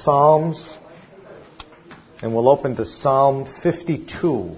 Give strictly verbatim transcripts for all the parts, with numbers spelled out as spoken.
Psalms, and we'll open to Psalm fifty-two.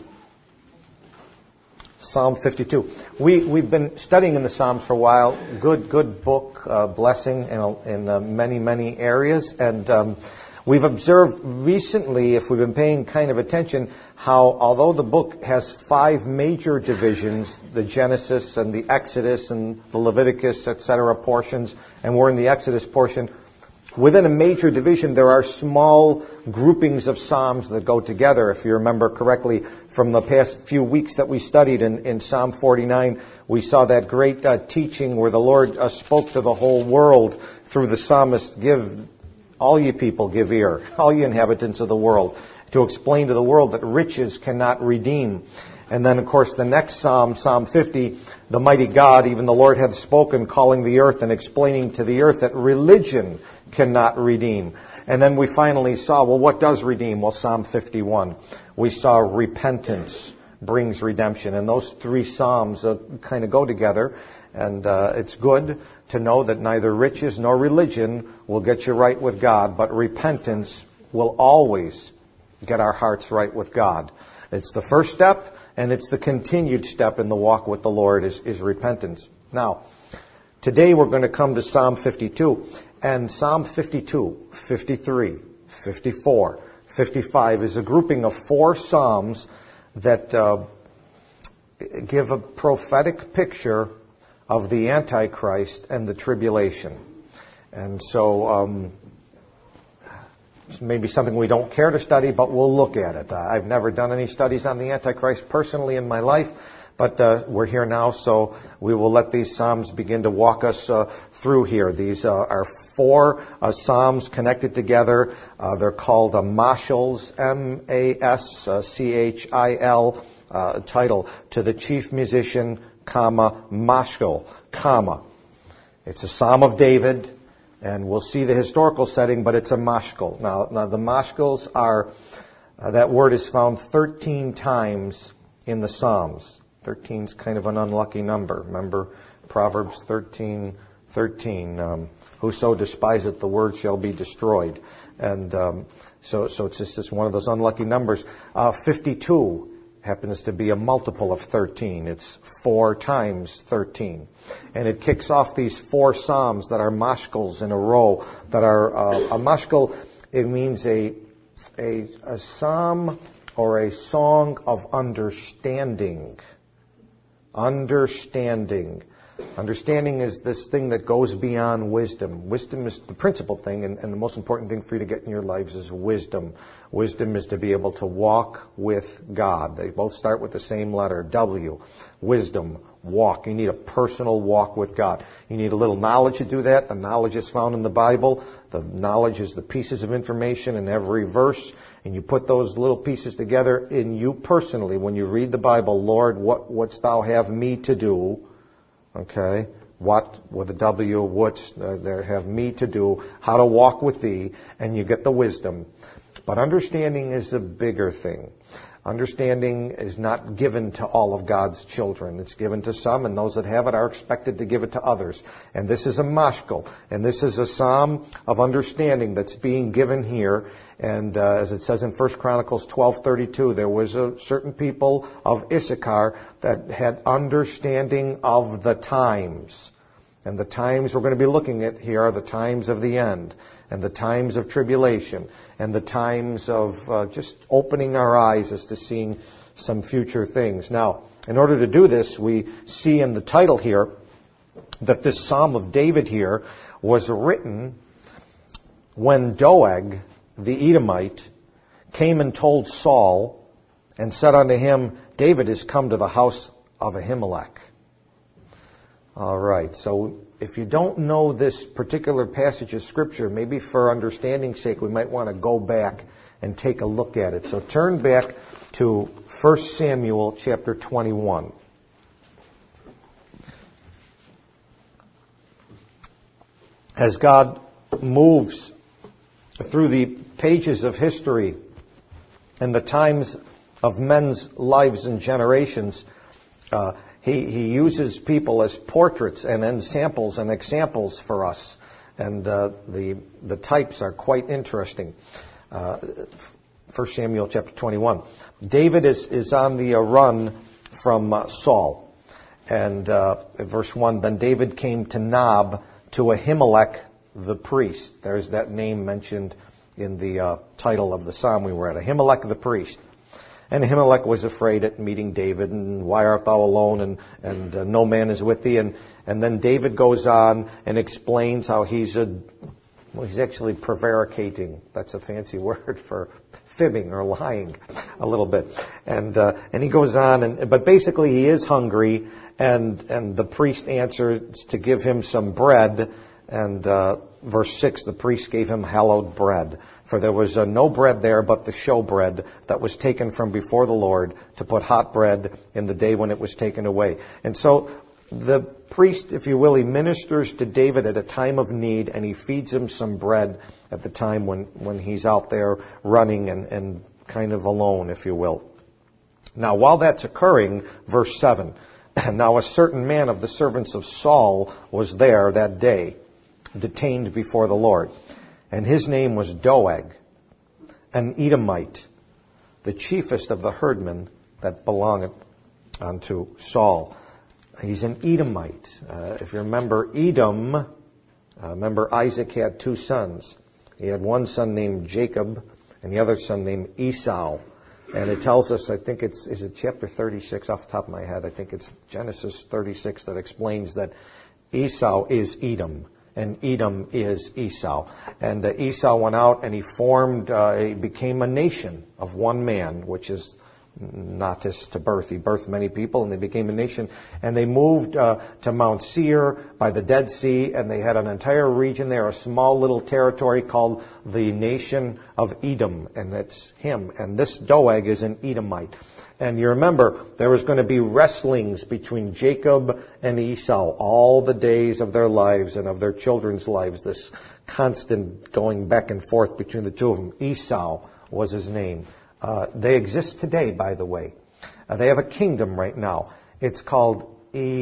Psalm fifty-two. We, we've been studying in the Psalms for a while. Good, good book, uh, blessing in, in uh, many, many areas. And um, we've observed recently, if we've been paying kind of attention, how although the book has five major divisions, the Genesis and the Exodus and the Leviticus, et cetera, portions, and we're in the Exodus portion, within a major division, there are small groupings of Psalms that go together. If you remember correctly, from the past few weeks that we studied in, in Psalm forty-nine, we saw that great uh, teaching where the Lord uh, spoke to the whole world through the psalmist, give, all ye people give ear, all ye inhabitants of the world, to explain to the world that riches cannot redeem. And then, of course, the next Psalm, Psalm fifty, the mighty God, even the Lord hath spoken, calling the earth and explaining to the earth that religion cannot redeem. And then we finally saw, well, what does redeem? Well, Psalm fifty-one. We saw repentance brings redemption. And those three Psalms uh, kind of go together. And uh, it's good to know that neither riches nor religion will get you right with God, but repentance will always get our hearts right with God. It's the first step, and it's the continued step in the walk with the Lord is, is repentance. Now, today we're going to come to Psalm fifty-two. And Psalm fifty-two, fifty-three, fifty-four, fifty-five is a grouping of four Psalms that uh, give a prophetic picture of the Antichrist and the tribulation. And so um, it's maybe something we don't care to study, but we'll look at it. Uh, I've never done any studies on the Antichrist personally in my life, but uh, we're here now, so we will let these Psalms begin to walk us uh, through here. These uh, are four uh, Psalms connected together. Uh, they're called uh, Mashals, M A S C H I L, uh, title, to the chief musician, comma, Mashal, comma. It's a Psalm of David, and we'll see the historical setting, but it's a mashkal. Now, now the mashkals are, uh, that word is found thirteen times in the Psalms. thirteen is kind of an unlucky number. Remember Proverbs thirteen thirteen. Um, Whoso despiseth the word shall be destroyed. And um, so, so it's just this one of those unlucky numbers. Uh, fifty-two happens to be a multiple of thirteen. It's four times thirteen. And it kicks off these four Psalms that are mashkals in a row. That are uh, a mashkal, it means a, a, a psalm or a song of understanding. Understanding. Understanding is this thing that goes beyond wisdom. Wisdom is the principal thing, and, and the most important thing for you to get in your lives is wisdom. Wisdom is to be able to walk with God. They both start with the same letter, W. Wisdom, walk. You need a personal walk with God. You need a little knowledge to do that. The knowledge is found in the Bible. The knowledge is the pieces of information in every verse. And you put those little pieces together in you personally. When you read the Bible, Lord, what wouldst thou have me to do? Okay, what with a W, what's uh, there have me to do, how to walk with thee, and you get the wisdom. But understanding is a bigger thing. Understanding is not given to all of God's children. It's given to some, and those that have it are expected to give it to others. And this is a mashkal, and this is a psalm of understanding that's being given here. And uh, as it says in First Chronicles twelve thirty-two, there was a certain people of Issachar that had understanding of the times. And the times we're going to be looking at here are the times of the end, and the times of tribulation, and the times of uh, just opening our eyes as to seeing some future things. Now, in order to do this, we see in the title here that this Psalm of David here was written when Doeg, the Edomite, came and told Saul and said unto him, David is come to the house of Ahimelech. All right, so if you don't know this particular passage of Scripture, maybe for understanding's sake, we might want to go back and take a look at it. So turn back to First Samuel chapter twenty-one. As God moves through the pages of history and the times of men's lives and generations, uh, He, he uses people as portraits and ensamples and examples for us. And uh, the the types are quite interesting. Uh, First Samuel chapter twenty-one. David is, is on the uh, run from uh, Saul. And uh, verse one, then David came to Nob to Ahimelech the priest. There's that name mentioned in the uh, title of the psalm we were at. Ahimelech the priest. And Ahimelech was afraid at meeting David, and why art thou alone, and, and uh, no man is with thee. And, and then David goes on and explains how he's a, well, he's actually prevaricating. That's a fancy word for fibbing or lying a little bit. And uh, and he goes on, and but basically he is hungry, and, and the priest answers to give him some bread. And uh, verse six, the priest gave him hallowed bread. For there was uh, no bread there but the show bread that was taken from before the Lord to put hot bread in the day when it was taken away. And so the priest, if you will, he ministers to David at a time of need, and he feeds him some bread at the time when, when he's out there running and, and kind of alone, if you will. Now, while that's occurring, verse seven, now a certain man of the servants of Saul was there that day, detained before the Lord. And his name was Doeg, an Edomite, the chiefest of the herdmen that belongeth unto Saul. He's an Edomite. Uh, if you remember Edom, uh, remember Isaac had two sons. He had one son named Jacob and the other son named Esau. And it tells us, I think it's, is it chapter thirty-six off the top of my head? I think it's Genesis thirty-six that explains that Esau is Edom. And Edom is Esau. And uh, Esau went out and he formed, uh, he became a nation of one man, which is not just to birth. He birthed many people, and they became a nation. And they moved uh, to Mount Seir by the Dead Sea, and they had an entire region there, a small little territory called the nation of Edom, and that's him. And this Doeg is an Edomite. And you remember, there was going to be wrestlings between Jacob and Esau all the days of their lives and of their children's lives, this constant going back and forth between the two of them. Esau was his name. Uh, they exist today, by the way. Uh, they have a kingdom right now. It's called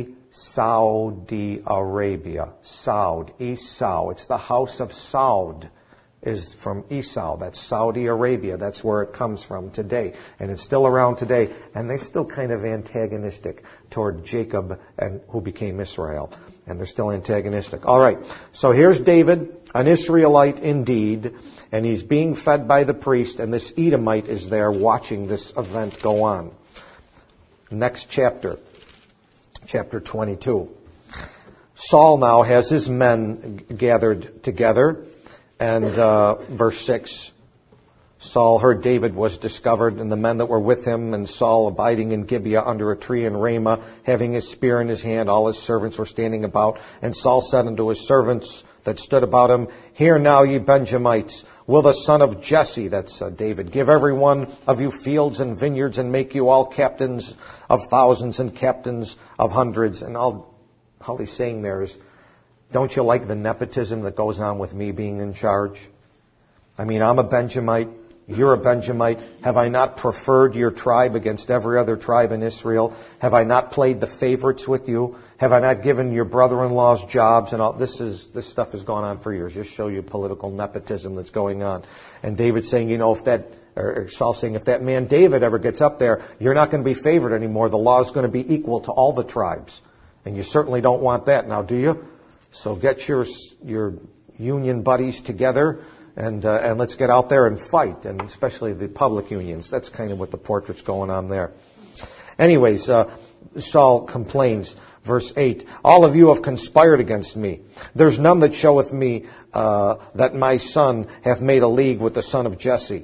Saudi Arabia. Saud, Esau. It's the house of Saud. Is from Esau. That's Saudi Arabia. That's where it comes from today. And it's still around today. And they're still kind of antagonistic toward Jacob, and who became Israel. And they're still antagonistic. All right. So here's David, an Israelite indeed, and he's being fed by the priest, and this Edomite is there watching this event go on. Next chapter. Chapter twenty-two. Saul now has his men gathered together. And uh, verse six, Saul heard David was discovered, and the men that were with him, and Saul abiding in Gibeah under a tree in Ramah, having his spear in his hand. All his servants were standing about. And Saul said unto his servants that stood about him, Hear now, ye Benjamites, will the son of Jesse, that's uh, David, give every one of you fields and vineyards, and make you all captains of thousands and captains of hundreds. And all, all he's saying there is, don't you like the nepotism that goes on with me being in charge? I mean, I'm a Benjamite. You're a Benjamite. Have I not preferred your tribe against every other tribe in Israel? Have I not played the favorites with you? Have I not given your brother-in-laws jobs? And all this is this stuff has gone on for years. Just show you political nepotism that's going on. And David's saying, you know, if that, or Saul's saying, if that man David ever gets up there, you're not going to be favored anymore. The law is going to be equal to all the tribes. And you certainly don't want that now, do you? So get your your union buddies together, and uh, and let's get out there and fight, and especially the public unions. That's kind of what the portrait's going on there. Anyways, uh, Saul complains, verse eight, All of you have conspired against me. There's none that showeth me uh, that my son hath made a league with the son of Jesse.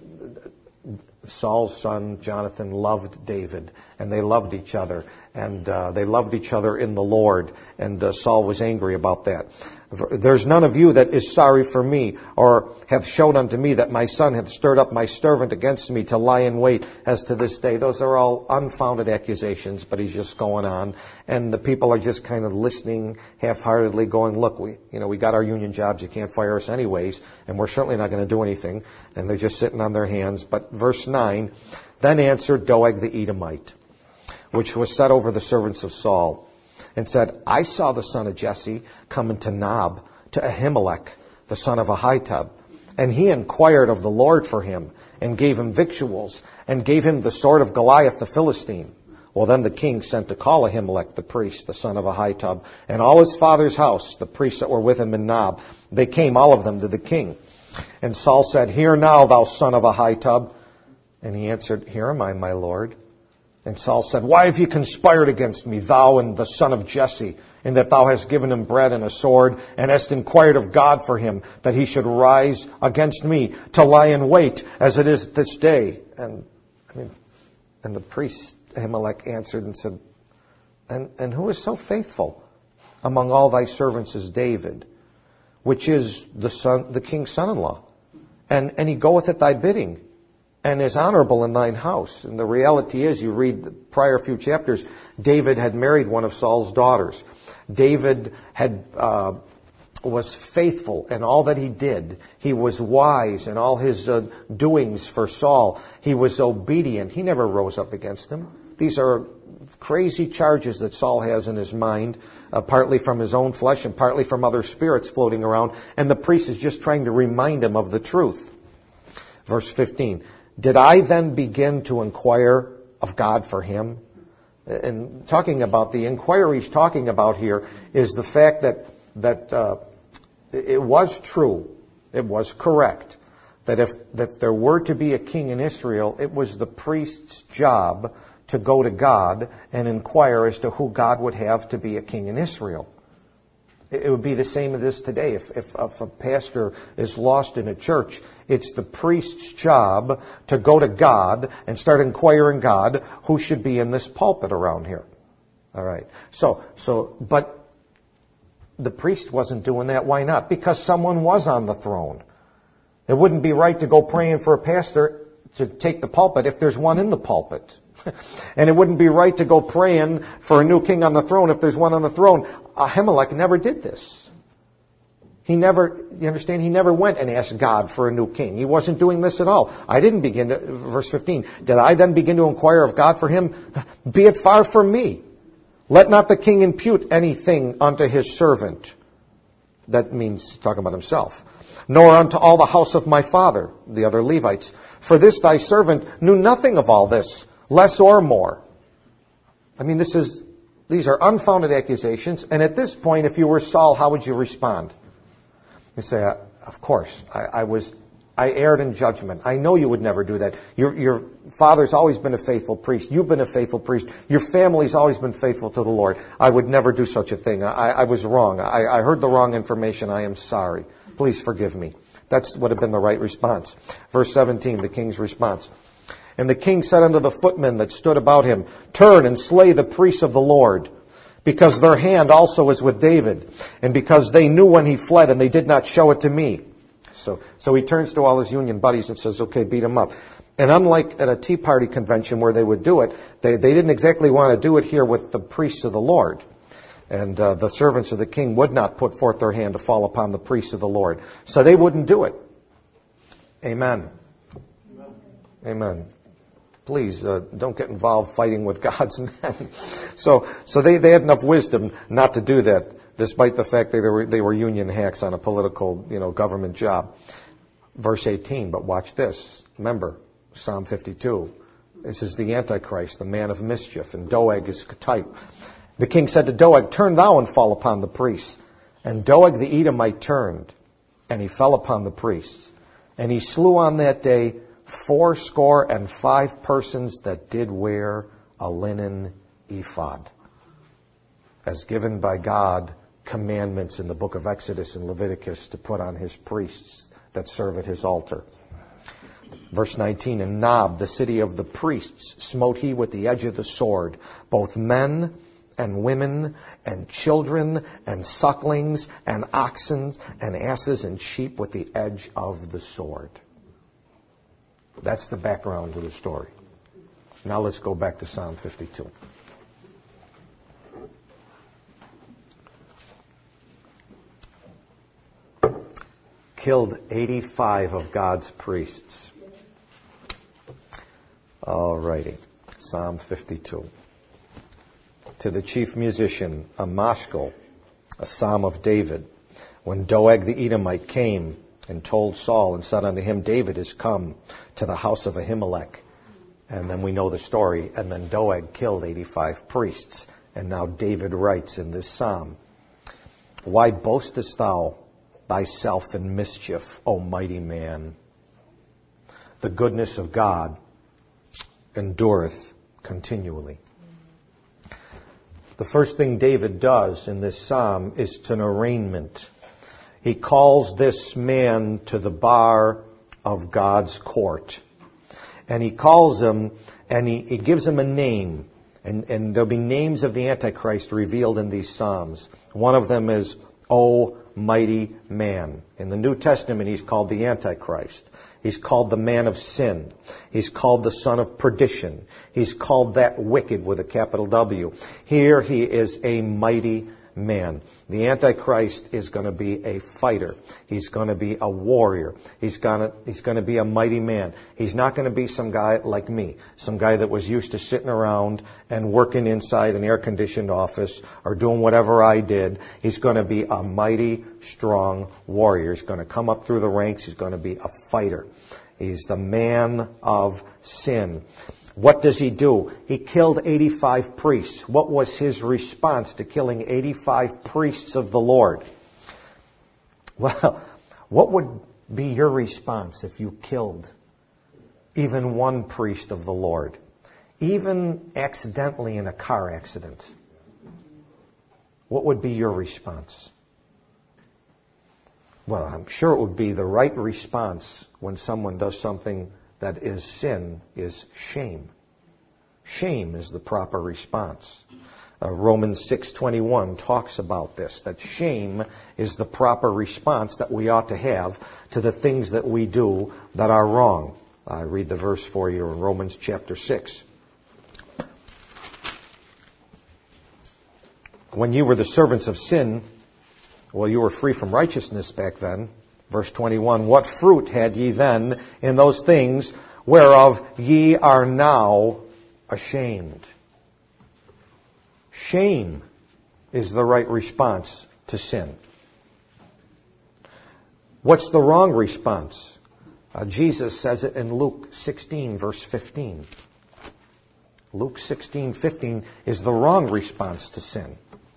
Saul's son, Jonathan, loved David, and they loved each other, and uh, they loved each other in the Lord, and uh, Saul was angry about that. There's none of you that is sorry for me, or hath showed unto me that my son hath stirred up my servant against me to lie in wait as to this day. Those are all unfounded accusations, but he's just going on, and the people are just kind of listening half-heartedly, going, look, we, you know, we got our union jobs, you can't fire us anyways, and we're certainly not going to do anything, and they're just sitting on their hands. But verse nine, Then answered Doeg the Edomite, which was set over the servants of Saul, and said, I saw the son of Jesse come into Nob to Ahimelech, the son of Ahitub. And he inquired of the Lord for him, and gave him victuals, and gave him the sword of Goliath the Philistine. Well, then the king sent to call Ahimelech the priest, the son of Ahitub, and all his father's house, the priests that were with him in Nob. They came, all of them, to the king. And Saul said, Hear now, thou son of Ahitub. And he answered, Here am I, my lord. And Saul said, Why have you conspired against me, thou and the son of Jesse, in that thou hast given him bread and a sword, and hast inquired of God for him, that he should rise against me, to lie in wait, as it is this day? And I mean, and the priest Ahimelech answered and said, and, and who is so faithful among all thy servants as David, which is the son, the king's son-in-law? And, and he goeth at thy bidding, and is honorable in thine house. And the reality is, you read the prior few chapters, David had married one of Saul's daughters. David had uh, was faithful in all that he did. He was wise in all his uh, doings for Saul. He was obedient. He never rose up against him. These are crazy charges that Saul has in his mind, uh, partly from his own flesh and partly from other spirits floating around. And the priest is just trying to remind him of the truth. Verse fifteen. Did I then begin to inquire of God for him? And talking about the inquiry he's talking about here is the fact that that uh, it was true, it was correct, that if that there were to be a king in Israel, it was the priest's job to go to God and inquire as to who God would have to be a king in Israel. It would be the same as this today. If, if, if a pastor is lost in a church, it's the priest's job to go to God and start inquiring God who should be in this pulpit around here. All right. So, so, but the priest wasn't doing that. Why not? Because someone was on the throne. It wouldn't be right to go praying for a pastor to take the pulpit if there's one in the pulpit. And it wouldn't be right to go praying for a new king on the throne if there's one on the throne. Ahimelech never did this. He never, you understand, he never went and asked God for a new king. He wasn't doing this at all. I didn't begin to, verse fifteen, did I then begin to inquire of God for him? Be it far from me. Let not the king impute anything unto his servant. That means talking about himself. Nor unto all the house of my father, the other Levites. For this thy servant knew nothing of all this, less or more. I mean, this is, these are unfounded accusations. And at this point, if you were Saul, how would you respond? You say, of course, I, I was, I erred in judgment. I know you would never do that. Your, your father's always been a faithful priest. You've been a faithful priest. Your family's always been faithful to the Lord. I would never do such a thing. I, I was wrong. I, I heard the wrong information. I am sorry. Please forgive me. That would have been the right response. Verse seventeen, the king's response. And the king said unto the footmen that stood about him, Turn and slay the priests of the Lord, because their hand also is with David, and because they knew when he fled, and they did not show it to me. So, so he turns to all his union buddies and says, okay, beat him up. And unlike at a Tea Party convention where they would do it, they, they didn't exactly want to do it here with the priests of the Lord. And uh, the servants of the king would not put forth their hand to fall upon the priests of the Lord. So they wouldn't do it. Amen. Amen. Amen. Please, uh, don't get involved fighting with God's men. So, so they, they had enough wisdom not to do that, despite the fact that they were, they were union hacks on a political, you know, government job. Verse eighteen, but watch this. Remember, Psalm fifty-two. This is the Antichrist, the man of mischief, and Doeg is type. The king said to Doeg, Turn thou and fall upon the priests. And Doeg the Edomite turned, and he fell upon the priests. And he slew on that day fourscore and five persons that did wear a linen ephod, as given by God commandments in the book of Exodus and Leviticus to put on his priests that serve at his altar. Verse nineteen, And Nob, the city of the priests, smote he with the edge of the sword, both men and women and children and sucklings and oxen and asses and sheep with the edge of the sword. That's the background to the story. Now let's go back to Psalm fifty-two. Killed eighty-five of God's priests. All righty. Psalm fifty-two. To the chief musician, a mashkal, a psalm of David. When Doeg the Edomite came and told Saul and said unto him, David is come to the house of Ahimelech. And then we know the story. And then Doeg killed eighty-five priests. And now David writes in this psalm, why boastest thou thyself in mischief, O mighty man? The goodness of God endureth continually. The first thing David does in this psalm is an arraignment. He calls this man to the bar of God's court. And he calls him, and he, he gives him a name. And, and there'll be names of the Antichrist revealed in these Psalms. One of them is, O mighty man. In the New Testament, he's called the Antichrist. He's called the man of sin. He's called the son of perdition. He's called that wicked with a capital W. Here he is a mighty man. The Antichrist is going to be a fighter. He's going to be a warrior. He's going to, he's going to be a mighty man. He's not going to be some guy like me, some guy that was used to sitting around and working inside an air-conditioned office or doing whatever I did. He's going to be a mighty, strong warrior. He's going to come up through the ranks. He's going to be a fighter. He's the man of sin. What does he do? He killed eighty-five priests. What was his response to killing eighty-five priests of the Lord? Well, what would be your response if you killed even one priest of the Lord? Even accidentally in a car accident. What would be your response? Well, I'm sure it would be the right response when someone does something that is sin, is shame. Shame is the proper response. Uh, Romans six twenty-one talks about this, that shame is the proper response that we ought to have to the things that we do that are wrong. I read the verse for you in Romans chapter six. When you were the servants of sin, well, you were free from righteousness back then. Verse twenty-one, what fruit had ye then in those things whereof ye are now ashamed? Shame is the right response to sin. What's the wrong response? Uh, Jesus says it in Luke sixteen, verse fifteen. Luke sixteen, fifteen is the wrong response to sin.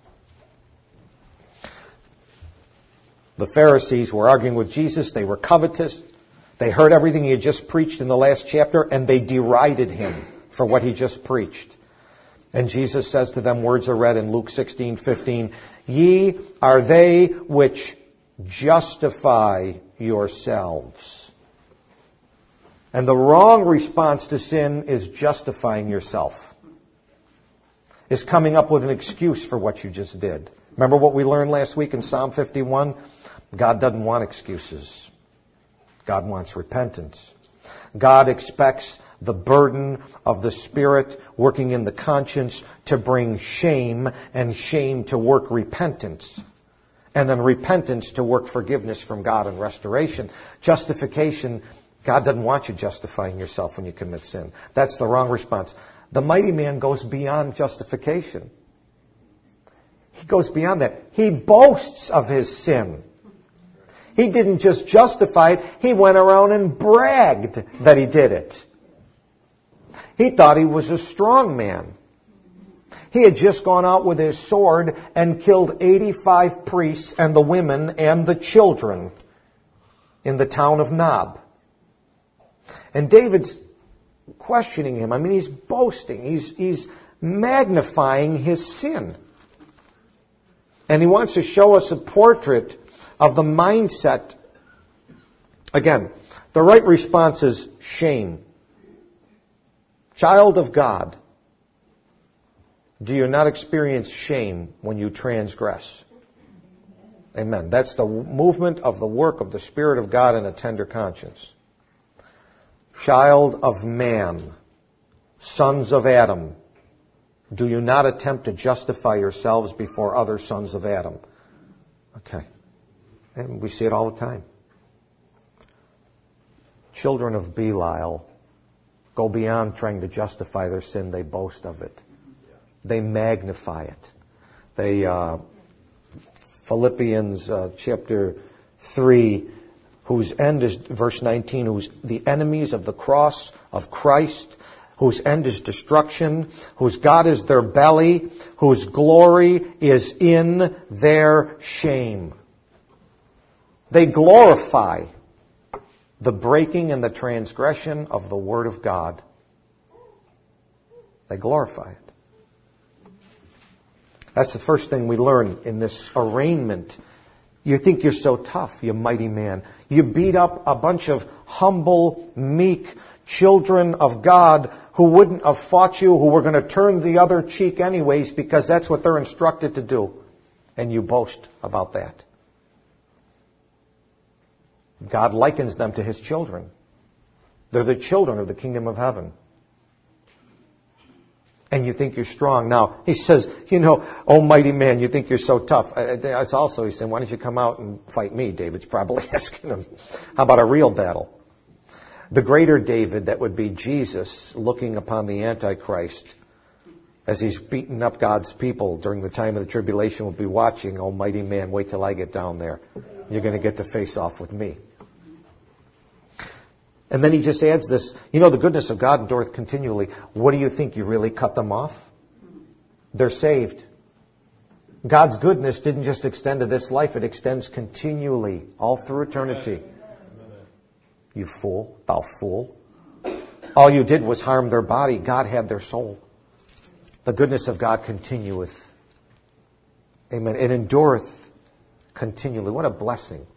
The Pharisees were arguing with Jesus. They were covetous. They heard everything he had just preached in the last chapter, and they derided him for what he just preached. And Jesus says to them, words are read in Luke sixteen, fifteen, ye are they which justify yourselves. And the wrong response to sin is justifying yourself. Is coming up with an excuse for what you just did. Remember what we learned last week in Psalm fifty-one? God doesn't want excuses. God wants repentance. God expects the burden of the Spirit working in the conscience to bring shame, and shame to work repentance. And then repentance to work forgiveness from God and restoration. Justification, God doesn't want you justifying yourself when you commit sin. That's the wrong response. The mighty man goes beyond justification. He goes beyond that. He boasts of his sin. He didn't just justify it. He went around and bragged that he did it. He thought he was a strong man. He had just gone out with his sword and killed eighty-five priests and the women and the children in the town of Nob. And David's questioning him. I mean, he's boasting. He's, he's magnifying his sin. And he wants to show us a portrait of the mindset. Again, the right response is shame. Child of God, do you not experience shame when you transgress? Amen. That's the movement of the work of the Spirit of God in a tender conscience. Child of man, sons of Adam, do you not attempt to justify yourselves before other sons of Adam? Okay. And we see it all the time. Children of Belial go beyond trying to justify their sin. They boast of it. They magnify it. They uh, Philippians uh, chapter three, whose end is, verse nineteen, whose the enemies of the cross of Christ, whose end is destruction, whose God is their belly, whose glory is in their shame. They glorify the breaking and the transgression of the Word of God. They glorify it. That's the first thing we learn in this arraignment. You think you're so tough, you mighty man. You beat up a bunch of humble, meek children of God who wouldn't have fought you, who were going to turn the other cheek anyways because that's what they're instructed to do. And you boast about that. God likens them to His children. They're the children of the kingdom of heaven. And you think you're strong. Now, he says, you know, oh mighty man, you think you're so tough. It's also, he said, why don't you come out and fight me? David's probably asking him. How about a real battle? The greater David, that would be Jesus, looking upon the Antichrist as he's beating up God's people during the time of the tribulation, will be watching, oh mighty man, wait till I get down there. You're going to get to face off with me. And then he just adds this, you know, the goodness of God endureth continually. What do you think? You really cut them off? They're saved. God's goodness didn't just extend to this life, it extends continually, all through eternity. You fool, thou fool. All you did was harm their body. God had their soul. The goodness of God continueth. Amen. It endureth continually. What a blessing.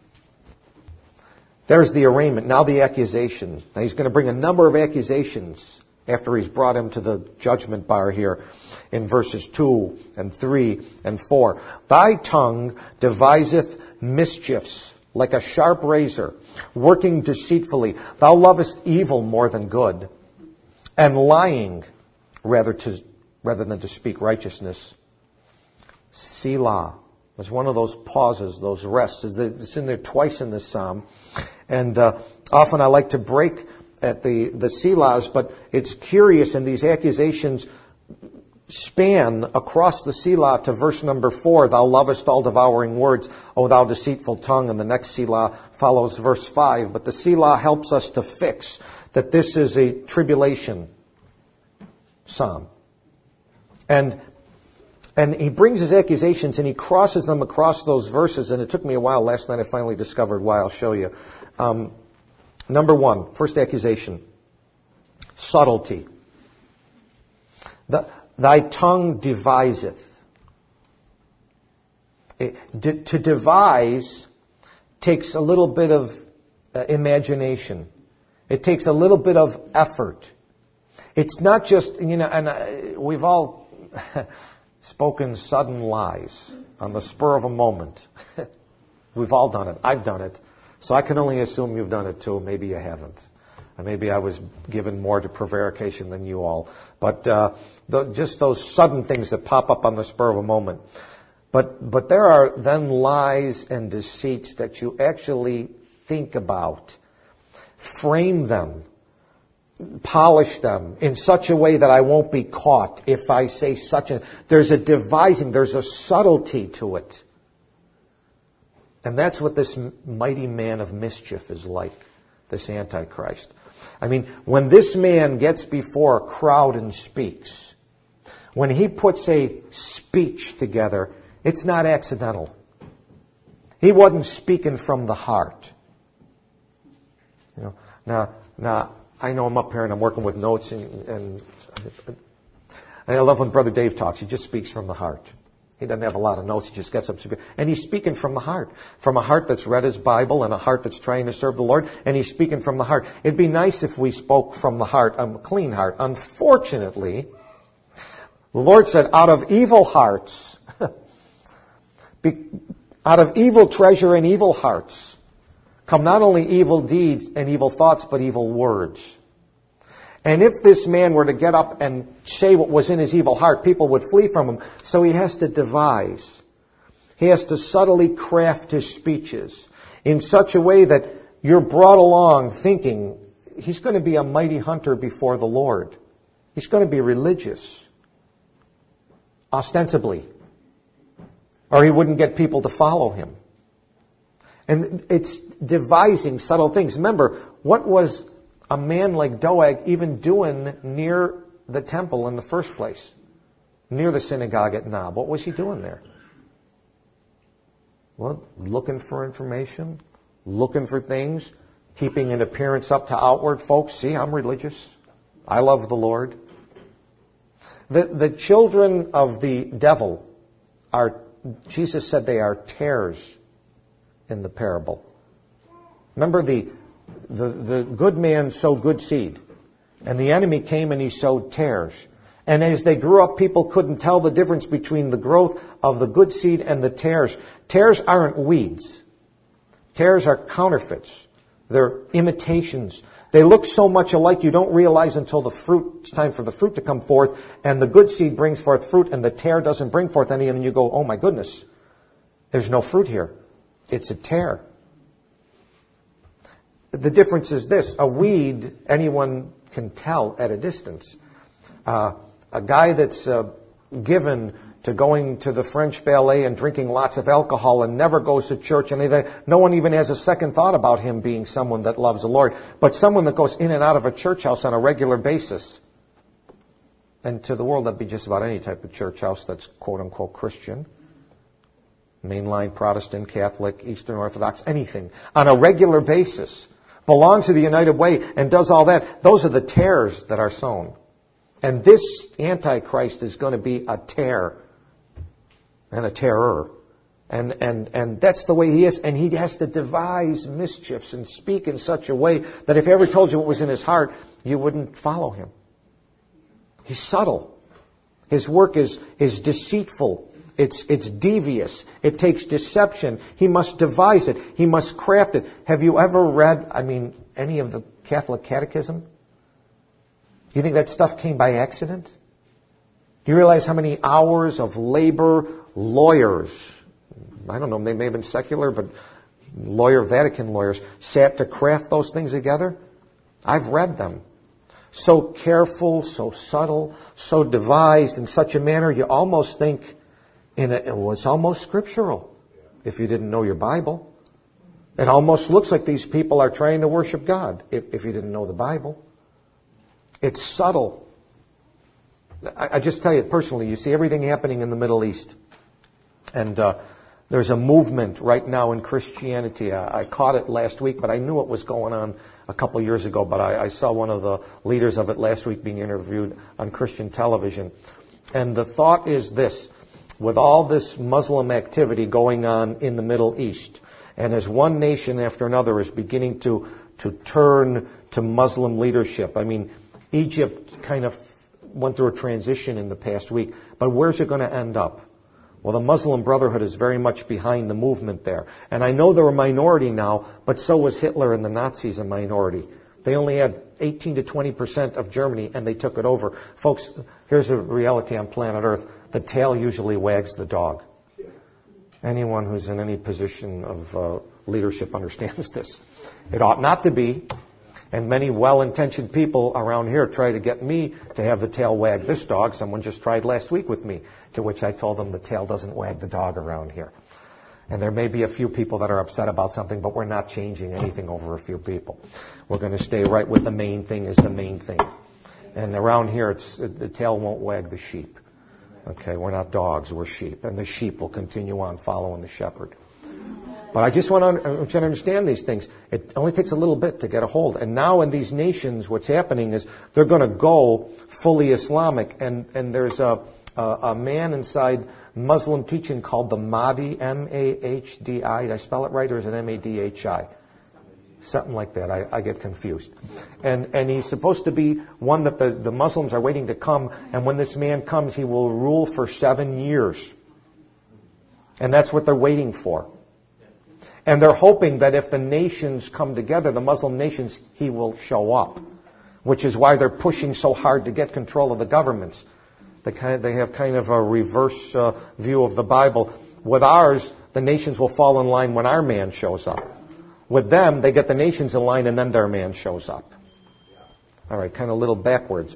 There's the arraignment. Now the accusation. Now he's going to bring a number of accusations after he's brought him to the judgment bar here in verses two and three and four. Thy tongue deviseth mischiefs like a sharp razor, working deceitfully. Thou lovest evil more than good, and lying rather to rather than to speak righteousness. Selah. It's one of those pauses, those rests. It's in there twice in this psalm. And uh, often I like to break at the, the Selahs, but it's curious, and these accusations span across the Selah to verse number four. Thou lovest all devouring words, O thou deceitful tongue. And the next Selah follows verse five. But the Selah helps us to fix that this is a tribulation psalm. And And he brings his accusations and he crosses them across those verses. And it took me a while. Last night I finally discovered why. I'll show you. Um, number one, first accusation. Subtlety. The, thy tongue deviseth. It, de, to devise takes a little bit of uh, imagination. It takes a little bit of effort. It's not just, you know, and uh, we've all... spoken sudden lies on the spur of a moment. We've all done it. I've done it. So I can only assume you've done it too. Maybe you haven't. And maybe I was given more to prevarication than you all. But uh, the, just those sudden things that pop up on the spur of a moment. But but there are then lies and deceits that you actually think about. Frame them. Polish them in such a way that I won't be caught if I say such a... There's a devising, there's a subtlety to it. And that's what this mighty man of mischief is like, this Antichrist. I mean, when this man gets before a crowd and speaks, when he puts a speech together, it's not accidental. He wasn't speaking from the heart. You know, now, now, I know I'm up here and I'm working with notes, and, and I love when Brother Dave talks. He just speaks from the heart. He doesn't have a lot of notes. He just gets up, and he's speaking from the heart, from a heart that's read his Bible and a heart that's trying to serve the Lord, and he's speaking from the heart. It'd be nice if we spoke from the heart, a clean heart. Unfortunately, the Lord said, out of evil hearts, out of evil treasure and evil hearts, come not only evil deeds and evil thoughts, but evil words. And if this man were to get up and say what was in his evil heart, people would flee from him. So he has to devise. He has to subtly craft his speeches in such a way that you're brought along thinking he's going to be a mighty hunter before the Lord. He's going to be religious. Ostensibly. or he wouldn't get people to follow him. And it's devising subtle things. Remember, what was a man like Doeg even doing near the temple in the first place? Near the synagogue at Nob. What was he doing there? Well, looking for information, looking for things, keeping an appearance up to outward folks. See, I'm religious. I love the Lord. The, the children of the devil are, Jesus said they are tares in the parable. Remember, the, the, the good man sowed good seed, and the enemy came and he sowed tares. And as they grew up, people couldn't tell the difference between the growth of the good seed and the tares. Tares aren't weeds. Tares are counterfeits. They're imitations. They look so much alike you don't realize until the fruit, it's time for the fruit to come forth, and the good seed brings forth fruit, and the tare doesn't bring forth any, and then you go, oh my goodness, there's no fruit here. It's a tare. The difference is this: a weed, anyone can tell at a distance. Uh, a guy that's uh, given to going to the French ballet and drinking lots of alcohol and never goes to church, and they, no one even has a second thought about him being someone that loves the Lord. But someone that goes in and out of a church house on a regular basis. And to the world, that'd be just about any type of church house that's quote-unquote Christian. Mainline Protestant, Catholic, Eastern Orthodox, anything. On a regular basis. Belongs to the United Way and does all that. Those are the tares that are sown. And this Antichrist is going to be a tare. And a terror. And, and, and that's the way he is. And he has to devise mischiefs and speak in such a way that if he ever told you what was in his heart, you wouldn't follow him. He's subtle. His work is, is deceitful. It's, it's devious. It takes deception. He must devise it. He must craft it. Have you ever read, I mean, any of the Catholic Catechism? Do you think that stuff came by accident? Do you realize how many hours of labor lawyers, I don't know, they may have been secular, but lawyer, Vatican lawyers, sat to craft those things together? I've read them. So careful, so subtle, so devised in such a manner you almost think in a, it was almost scriptural if you didn't know your Bible. It almost looks like these people are trying to worship God if, if you didn't know the Bible. It's subtle. I, I just tell you personally, you see everything happening in the Middle East. And uh, there's a movement right now in Christianity. I, I caught it last week, but I knew it was going on a couple of years ago. But I, I saw one of the leaders of it last week being interviewed on Christian television. And the thought is this: with all this Muslim activity going on in the Middle East, and as one nation after another is beginning to, to turn to Muslim leadership, I mean, Egypt kind of went through a transition in the past week, but where's it going to end up? Well, the Muslim Brotherhood is very much behind the movement there. And I know they're a minority now, but so was Hitler and the Nazis a minority. They only had eighteen to twenty percent of Germany, and they took it over. Folks, here's a reality on planet Earth. The tail usually wags the dog. Anyone who's in any position of uh, leadership understands this. It ought not to be. And many well-intentioned people around here try to get me to have the tail wag this dog. Someone just tried last week with me, to which I told them the tail doesn't wag the dog around here. And there may be a few people that are upset about something, but we're not changing anything over a few people. We're going to stay right with the main thing is the main thing. And around here, it's the tail won't wag the sheep. Okay, we're not dogs, we're sheep. And the sheep will continue on following the shepherd. But I just want you to understand these things. It only takes a little bit to get a hold. And now in these nations, what's happening is they're going to go fully Islamic. And, and there's a, a, a man inside Muslim teaching called the Mahdi, M A H D I. Did I spell it right, or is it M A D H I? Something like that. I, I get confused. And, and he's supposed to be one that the, the Muslims are waiting to come. And when this man comes, he will rule for seven years. And that's what they're waiting for. And they're hoping that if the nations come together, the Muslim nations, he will show up. Which is why they're pushing so hard to get control of the governments. They, kind of, they have kind of a reverse uh, view of the Bible. With ours, the nations will fall in line when our man shows up. With them, they get the nations in line and then their man shows up. All right, kind of a little backwards, but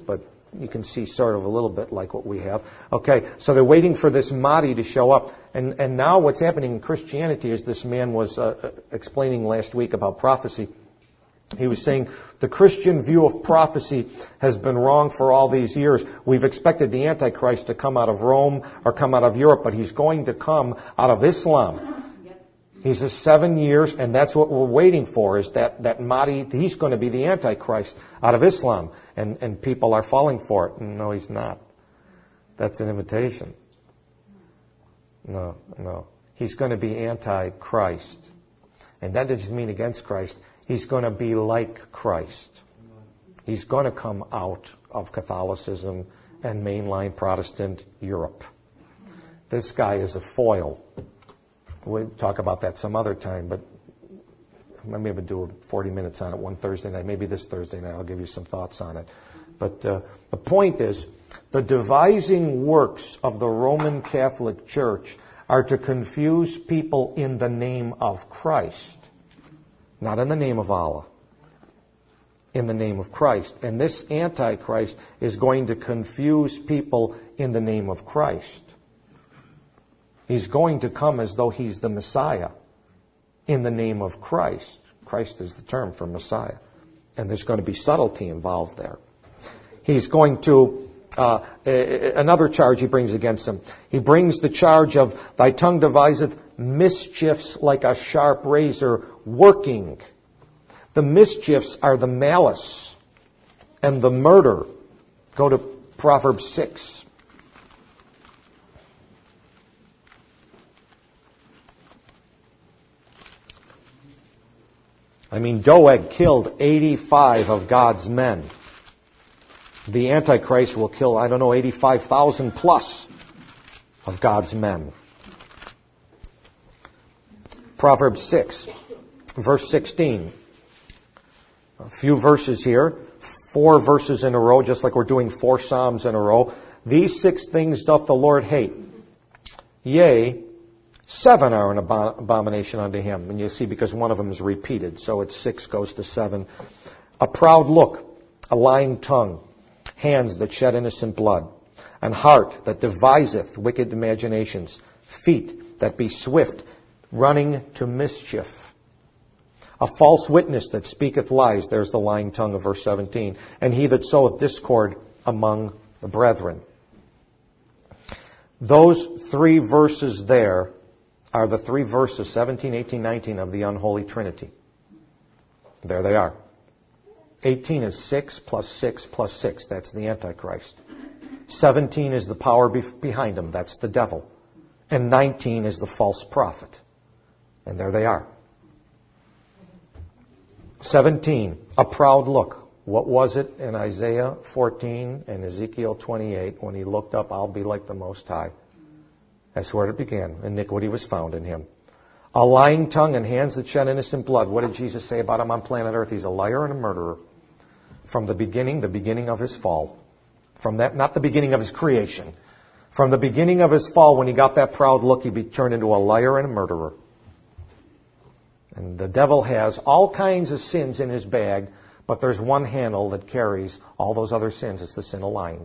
you can see sort of a little bit like what we have. Okay, so they're waiting for this Mahdi to show up. And, and now what's happening in Christianity is this man was uh, explaining last week about prophecy. He was saying the Christian view of prophecy has been wrong for all these years. We've expected the Antichrist to come out of Rome or come out of Europe, but he's going to come out of Islam. He says seven years, and that's what we're waiting for, is that, that Mahdi, he's going to be the Antichrist out of Islam. And, and people are falling for it. No, he's not. That's an invitation. No, no. He's going to be Antichrist. And that doesn't mean against Christ. He's going to be like Christ. He's going to come out of Catholicism and mainline Protestant Europe. This guy is a foil. We'll talk about that some other time, but maybe we'll do forty minutes on it one Thursday night. Maybe this Thursday night I'll give you some thoughts on it. But uh, the point is, the devising works of the Roman Catholic Church are to confuse people in the name of Christ. Not in the name of Allah. In the name of Christ. And this Antichrist is going to confuse people in the name of Christ. He's going to come as though he's the Messiah in the name of Christ. Christ is the term for Messiah. And there's going to be subtlety involved there. He's going to, uh, another charge he brings against him. He brings the charge of, thy tongue deviseth mischiefs like a sharp razor, working. The mischiefs are the malice and the murder. Go to Proverbs six. I mean, Doeg killed eighty-five of God's men. The Antichrist will kill, I don't know, eighty-five thousand plus of God's men. Proverbs six, verse sixteen. A few verses here. Four verses in a row, just like we're doing four Psalms in a row. These six things doth the Lord hate. Yea, seven are an abomination unto him. And you see, because one of them is repeated, so it's six goes to seven. A proud look, a lying tongue, hands that shed innocent blood, an heart that deviseth wicked imaginations, feet that be swift, running to mischief, a false witness that speaketh lies. There's the lying tongue of verse seventeen. And he that soweth discord among the brethren. Those three verses there are the three verses, seventeen, eighteen, nineteen, of the unholy Trinity. There they are. eighteen is six plus six plus six. That's the Antichrist. seventeen is the power be- behind him. That's the devil. And nineteen is the false prophet. And there they are. seventeen, a proud look. What was it in Isaiah fourteen and Ezekiel twenty-eight when he looked up, I'll be like the Most High? That's where it began. Iniquity was found in him. A lying tongue and hands that shed innocent blood. What did Jesus say about him on planet Earth? He's a liar and a murderer. From the beginning, the beginning of his fall. From that, not the beginning of his creation. From the beginning of his fall, when he got that proud look, he be turned into a liar and a murderer. And the devil has all kinds of sins in his bag, but there's one handle that carries all those other sins. It's the sin of lying.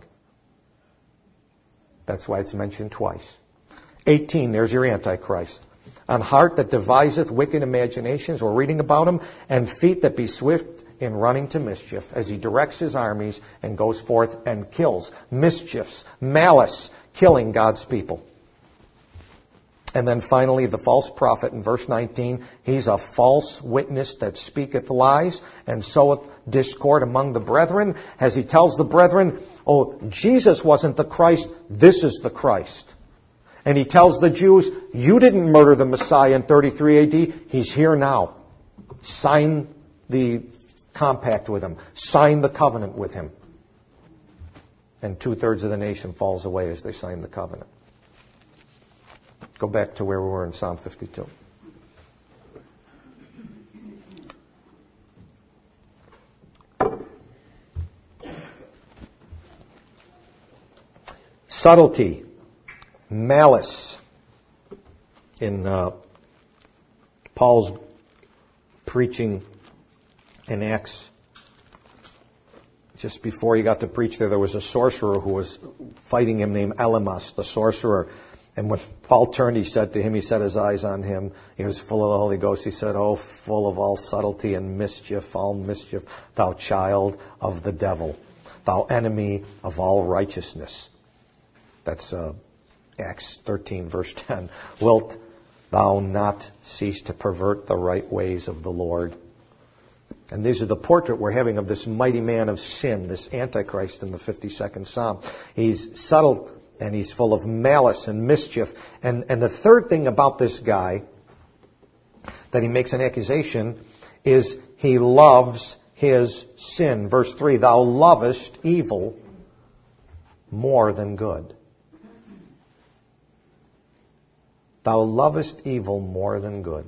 That's why it's mentioned twice. eighteen, there's your Antichrist. An heart that deviseth wicked imaginations, we're reading about him, and feet that be swift in running to mischief, as he directs his armies and goes forth and kills. Mischiefs, malice, killing God's people. And then finally, the false prophet in verse nineteen, he's a false witness that speaketh lies and soweth discord among the brethren, as he tells the brethren, oh, Jesus wasn't the Christ, this is the Christ. And he tells the Jews, you didn't murder the Messiah in thirty-three A D, he's here now. Sign the compact with him. Sign the covenant with him. And two-thirds of the nation falls away as they sign the covenant. Go back to where we were in Psalm fifty-two. Subtlety, malice in uh, Paul's preaching in Acts just before he got to preach there, there was a sorcerer who was fighting him named Elymas, the sorcerer. And when Paul turned, he said to him, he set his eyes on him. He was full of the Holy Ghost. He said, "Oh, full of all subtlety and mischief, all mischief, thou child of the devil, thou enemy of all righteousness." That's uh, Acts thirteen, verse ten. "Wilt thou not cease to pervert the right ways of the Lord?" And these are the portrait we're having of this mighty man of sin, this Antichrist in the fifty-second Psalm. He's subtle and he's full of malice and mischief. And, and the third thing about this guy that he makes an accusation is he loves his sin. Verse three, "Thou lovest evil more than good." Thou lovest evil more than good.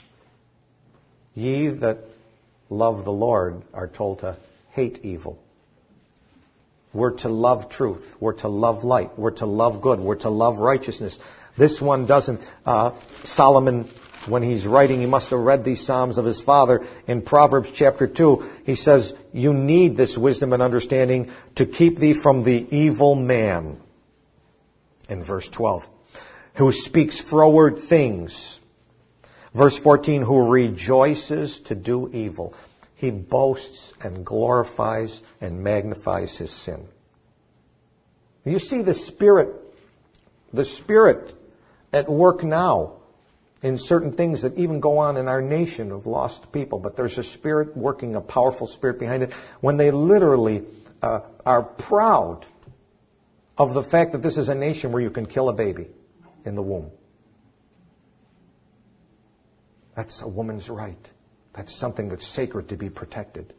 Ye that love the Lord are told to hate evil. We're to love truth. We're to love light. We're to love good. We're to love righteousness. This one doesn't. Uh, Solomon, when he's writing, he must have read these Psalms of his father. In Proverbs chapter two, he says, "You need this wisdom and understanding to keep thee from the evil man." In verse twelve, "Who speaks froward things." Verse fourteen, "Who rejoices to do evil." He boasts and glorifies and magnifies his sin. You see the Spirit, the Spirit at work now in certain things that even go on in our nation of lost people. But there's a Spirit working, a powerful Spirit behind it, when they literally uh, are proud of the fact that this is a nation where you can kill a baby in the womb. That's a woman's right. That's something that's sacred to be protected.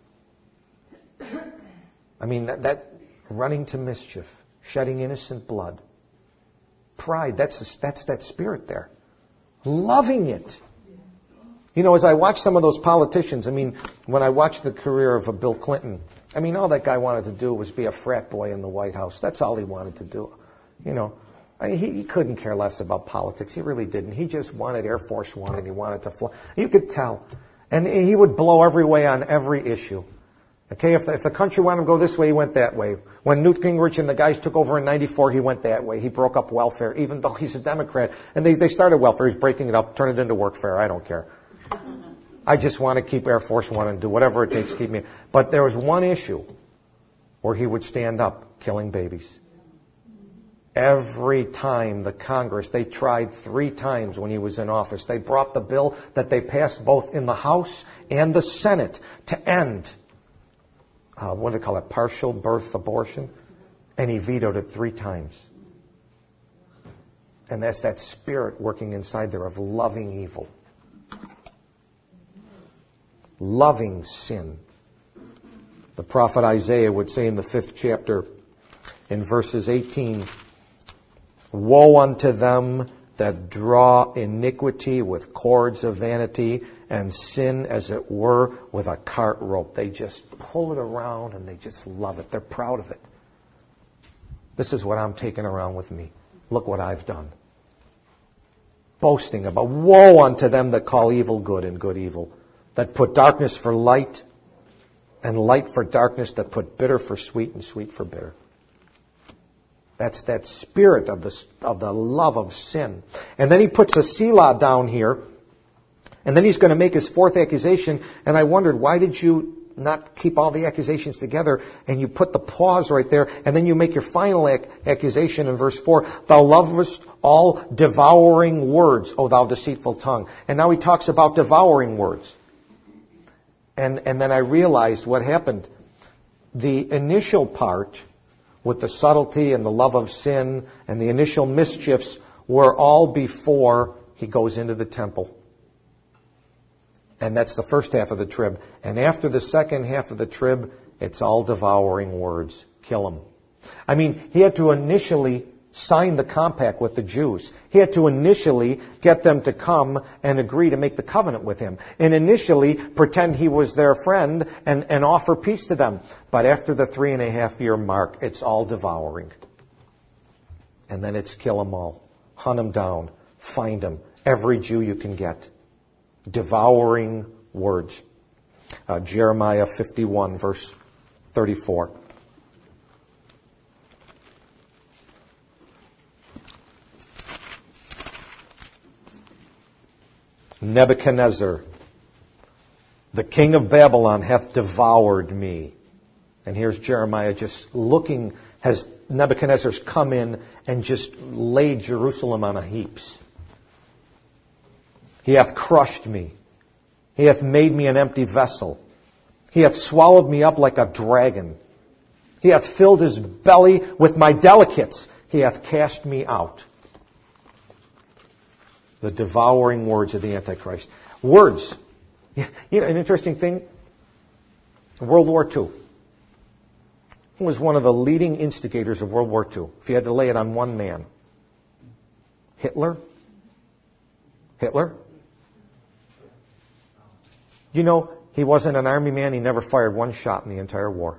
I mean, that, that running to mischief, shedding innocent blood, pride, that's, that's that spirit there. Loving it. You know, as I watch some of those politicians, I mean, when I watched the career of a Bill Clinton, I mean, all that guy wanted to do was be a frat boy in the White House. That's all he wanted to do. You know, I mean, he, he couldn't care less about politics. He really didn't. He just wanted Air Force One and he wanted to fly. You could tell. And he would blow every way on every issue. Okay, if the, if the country wanted to go this way, he went that way. When Newt Gingrich and the guys took over in ninety-four, he went that way. He broke up welfare, even though he's a Democrat. And they, they started welfare. He's breaking it up, turn it into workfare. I don't care. I just want to keep Air Force One and do whatever it takes to keep me. But there was one issue where he would stand up, killing babies. Every time the Congress, they tried three times when he was in office. They brought the bill that they passed both in the House and the Senate to end, uh, what do they call it, partial birth abortion. And he vetoed it three times. And that's that spirit working inside there of loving evil. Loving sin. The prophet Isaiah would say in the fifth chapter, in verses eighteen, "Woe unto them that draw iniquity with cords of vanity, and sin, as it were, with a cart rope." They just pull it around and they just love it. They're proud of it. This is what I'm taking around with me. Look what I've done. Boasting about, woe unto them that call evil good and good evil, that put darkness for light and light for darkness, that put bitter for sweet and sweet for bitter. That's that spirit of the, of the love of sin. And then he puts a Selah down here. And then he's going to make his fourth accusation. And I wondered, why did you not keep all the accusations together and you put the pause right there, and then you make your final ac- accusation in verse four. "Thou lovest all devouring words, O thou deceitful tongue." And now he talks about devouring words. And, and then I realized what happened. The initial part, with the subtlety and the love of sin and the initial mischiefs, were all before he goes into the temple. And that's the first half of the trib. And after the second half of the trib, it's all devouring words. Kill him. I mean, he had to initially sign the compact with the Jews. He had to initially get them to come and agree to make the covenant with him. And initially pretend he was their friend and, and offer peace to them. But after the three and a half year mark, it's all devouring. And then it's kill them all. Hunt them down. Find them. Every Jew you can get. Devouring words. Uh, Jeremiah fifty-one, verse thirty-four. Nebuchadnezzar, the king of Babylon, hath devoured me. And here's Jeremiah just looking, has Nebuchadnezzar's come in and just laid Jerusalem on a heaps. He hath crushed me. He hath made me an empty vessel. He hath swallowed me up like a dragon. He hath filled his belly with my delicates. He hath cast me out. The devouring words of the Antichrist. Words. You know, an interesting thing. World War Two. He was one of the leading instigators of World War Two. If you had to lay it on one man. Hitler. Hitler. You know, he wasn't an army man. He never fired one shot in the entire war.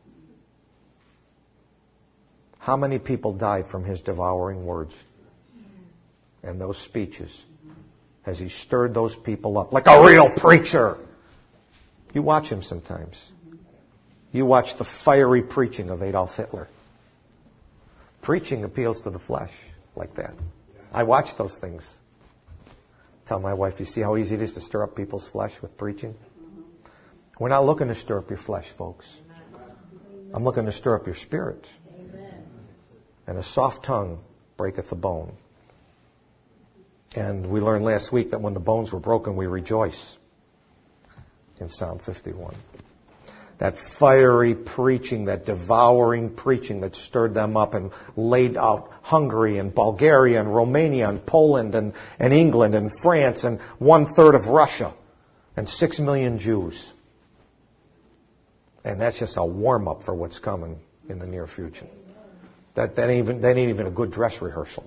How many people died from his devouring words and those speeches as he stirred those people up like a real preacher? You watch him sometimes. You watch the fiery preaching of Adolf Hitler. Preaching appeals to the flesh like that. I watch those things. Tell my wife, you see how easy it is to stir up people's flesh with preaching? We're not looking to stir up your flesh, folks. I'm looking to stir up your spirit. And a soft tongue breaketh the bone. And we learned last week that when the bones were broken, we rejoice. In Psalm fifty-one. That fiery preaching, that devouring preaching that stirred them up and laid out Hungary and Bulgaria and Romania and Poland and, and England and France and one third of Russia and six million Jews. And that's just a warm-up for what's coming in the near future. That, that, ain't even, that ain't even a good dress rehearsal.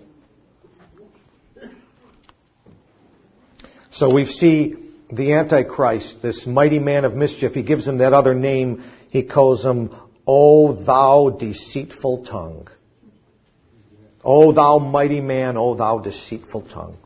So we see the Antichrist, this mighty man of mischief. He gives him that other name. He calls him, O thou deceitful tongue. O thou mighty man, O thou deceitful tongue.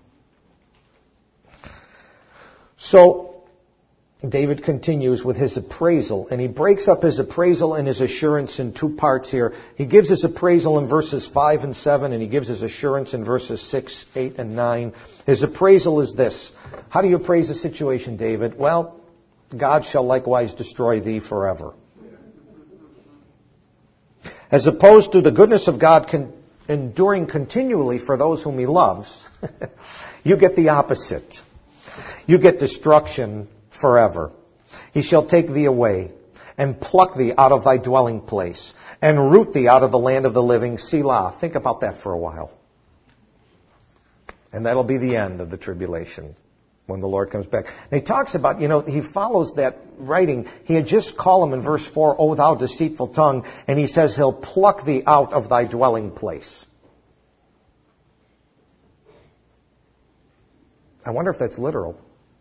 So, David continues with his appraisal, and he breaks up his appraisal and his assurance in two parts here. He gives his appraisal in verses five and seven, and he gives his assurance in verses six, eight, and nine. His appraisal is this. How do you appraise the situation, David? Well, God shall likewise destroy thee forever. As opposed to the goodness of God con- enduring continually for those whom he loves, you get the opposite. You get destruction forever. He shall take thee away, and pluck thee out of thy dwelling place, and root thee out of the land of the living. Selah. Think about that for a while. And that'll be the end of the tribulation when the Lord comes back. And he talks about, you know, he follows that writing. He had just called him in verse four, O thou deceitful tongue, and he says he'll pluck thee out of thy dwelling place. I wonder if that's literal.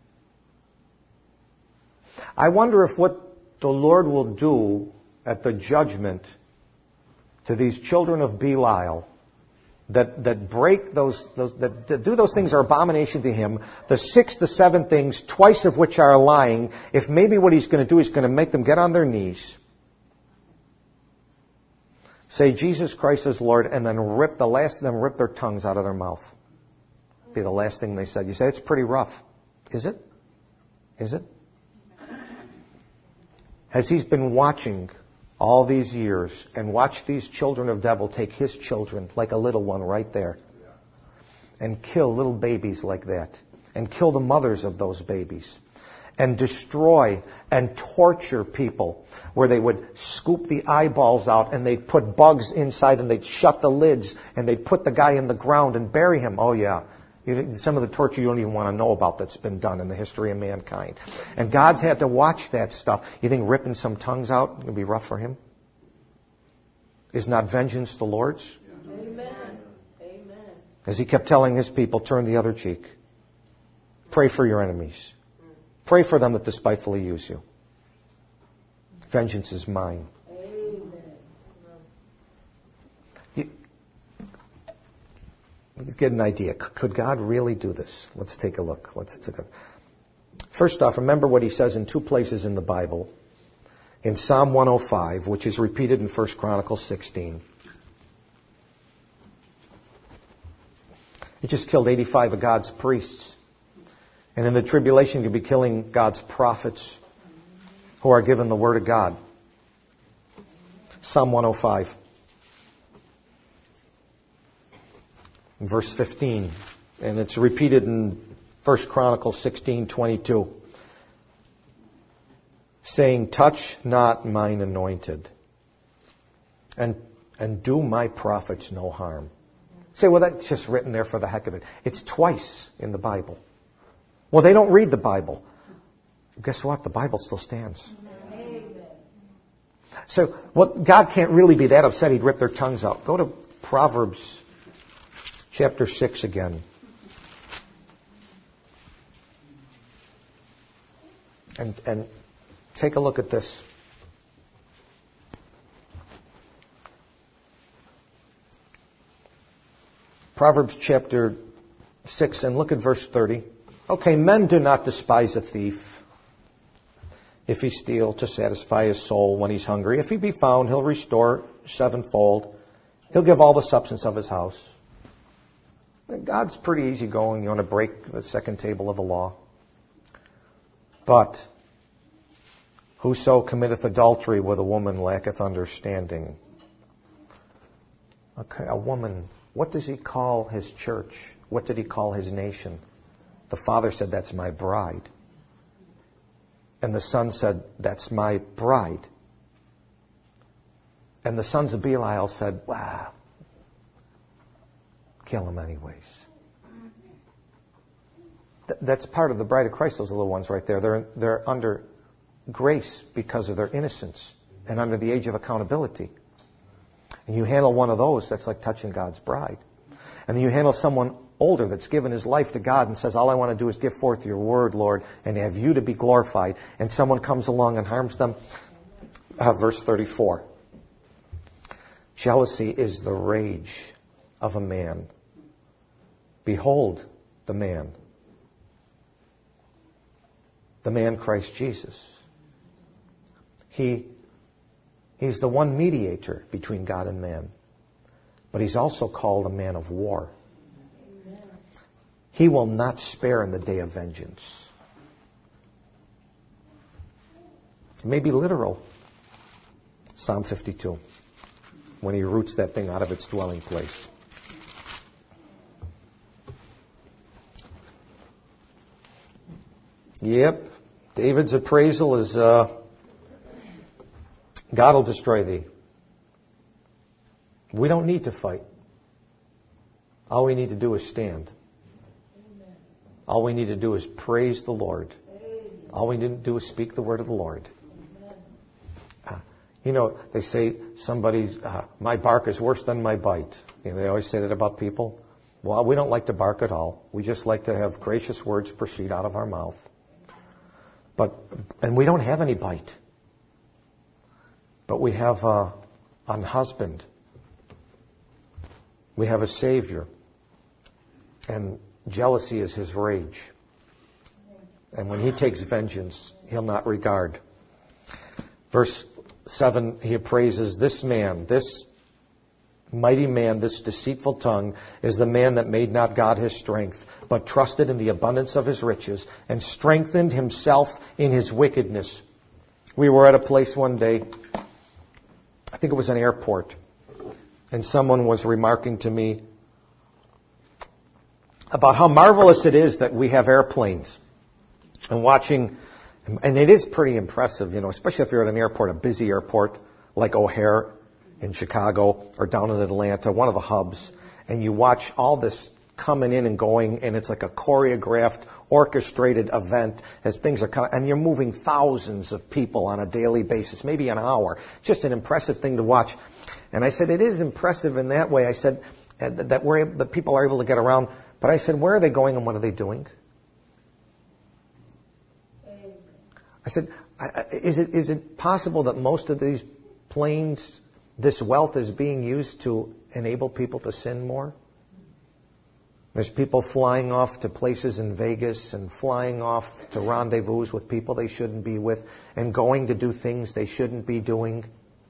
I wonder if what the Lord will do at the judgment to these children of Belial that, that break those, those that, that do those things are abomination to him, the six to seven things, twice of which are lying, if maybe what he's going to do is going to make them get on their knees, say Jesus Christ is Lord, and then rip the last of them rip their tongues out of their mouth. Be the last thing they said. You say it's pretty rough. Is it? Is it? Has he been watching all these years and watched these children of devil take his children, like a little one right there, and kill little babies like that, and kill the mothers of those babies, and destroy and torture people where they would scoop the eyeballs out and they'd put bugs inside and they'd shut the lids and they'd put the guy in the ground and bury him. Oh yeah. Some of the torture you don't even want to know about that's been done in the history of mankind. And God's had to watch that stuff. You think ripping some tongues out would be rough for him? Is not vengeance the Lord's? Amen. Amen. As he kept telling his people, turn the other cheek. Pray for your enemies. Pray for them that despitefully use you. Vengeance is mine. Get an idea. Could God really do this? Let's take a look. Let's take a First off, remember what he says in two places in the Bible. in Psalm one oh five, which is repeated in First Chronicles sixteen. It just killed eighty-five of God's priests. And in the tribulation, you'll be killing God's prophets who are given the Word of God. Psalm one oh five. Verse fifteen. And it's repeated in First Chronicles sixteen twenty-two. Saying, touch not mine anointed, and and do my prophets no harm. Say, well, that's just written there for the heck of it. It's twice in the Bible. Well, they don't read the Bible. Guess what? The Bible still stands. Amen. So, well, God can't really be that upset he'd rip their tongues out. Go to Proverbs chapter six again. And and take a look at this. Proverbs chapter six, and look at verse thirty. Okay, men do not despise a thief if he steal to satisfy his soul when he's hungry. If he be found, he'll restore sevenfold. He'll give all the substance of his house. God's pretty easygoing. You want to break the second table of the law. But whoso committeth adultery with a woman lacketh understanding. Okay, a woman. What does he call his church? What did he call his nation? The Father said, that's my bride. And the Son said, that's my bride. And the sons of Belial said, wow, kill him anyways. Th- that's part of the bride of Christ, those little ones right there. They're, they're under grace because of their innocence and under the age of accountability. And you handle one of those, that's like touching God's bride. And then you handle someone older that's given his life to God and says, all I want to do is give forth your word, Lord, and have you to be glorified. And someone comes along and harms them. Uh, verse thirty-four. Jealousy is the rage of a man. Behold the man. The man Christ Jesus. He He's the one mediator between God and man. But he's also called a man of war. Amen. He will not spare in the day of vengeance. It may be literal. Psalm fifty-two. When he roots that thing out of its dwelling place. Yep. David's appraisal is... Uh, God will destroy thee. We don't need to fight. All we need to do is stand. Amen. All we need to do is praise the Lord. Amen. All we need to do is speak the word of the Lord. Uh, you know, they say somebody's, uh, my bark is worse than my bite. You know, they always say that about people. Well, we don't like to bark at all. We just like to have gracious words proceed out of our mouth. But, and we don't have any bite. But we have a, a husband. We have a Savior. And jealousy is his rage. And when he takes vengeance, he'll not regard. Verse seven, he praises this man, this mighty man, this deceitful tongue, is the man that made not God his strength, but trusted in the abundance of his riches, and strengthened himself in his wickedness. We were at a place one day, I think it was an airport, and someone was remarking to me about how marvelous it is that we have airplanes. And watching, and it is pretty impressive, you know, especially if you're at an airport, a busy airport like O'Hare in Chicago or down in Atlanta, one of the hubs, and you watch all this coming in and going, and it's like a choreographed, orchestrated event as things are coming, and you're moving thousands of people on a daily basis, maybe an hour. Just an impressive thing to watch. And I said, it is impressive in that way. I said, that we're, that people are able to get around. But I said, where are they going and what are they doing? I said, is it is it possible that most of these planes, this wealth is being used to enable people to sin more? There's people flying off to places in Vegas and flying off to rendezvous with people they shouldn't be with and going to do things they shouldn't be doing.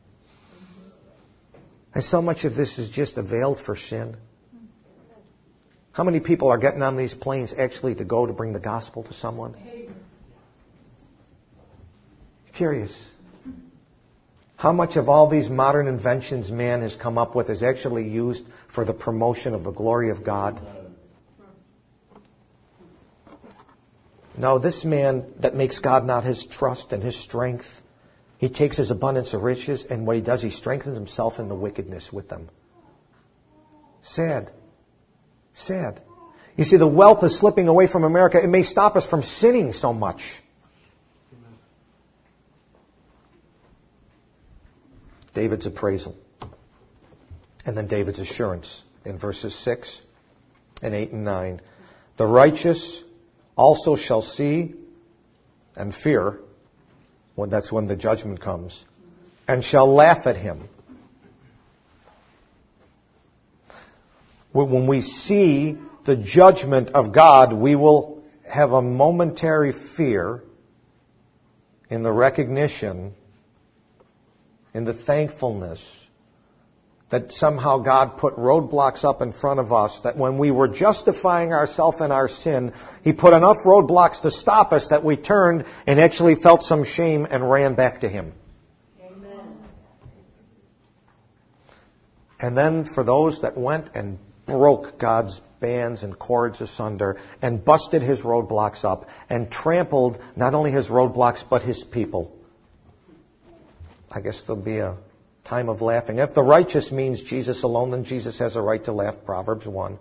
And so much of this is just veiled for sin. How many people are getting on these planes actually to go to bring the gospel to someone? Curious. How much of all these modern inventions man has come up with is actually used for the promotion of the glory of God? No, this man that makes God not his trust and his strength, he takes his abundance of riches, and what he does, he strengthens himself in the wickedness with them. Sad. Sad. You see, the wealth is slipping away from America. It may stop us from sinning so much. David's appraisal. And then David's assurance in verses six and eight and nine. The righteous also shall see and fear, when that's when the judgment comes, and shall laugh at him. When we see the judgment of God, we will have a momentary fear in the recognition, in the thankfulness that somehow God put roadblocks up in front of us, that when we were justifying ourselves in our sin, He put enough roadblocks to stop us that we turned and actually felt some shame and ran back to Him. Amen. And then for those that went and broke God's bands and cords asunder and busted His roadblocks up and trampled not only His roadblocks but His people, I guess there'll be a time of laughing. If the righteous means Jesus alone, then Jesus has a right to laugh, Proverbs one.